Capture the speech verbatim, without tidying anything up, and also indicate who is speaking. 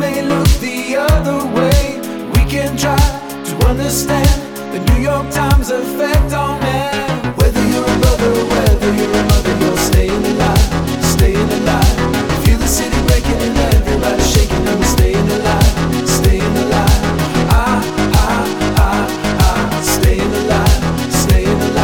Speaker 1: may look the other way, we can try to understand the New York Times effect on man.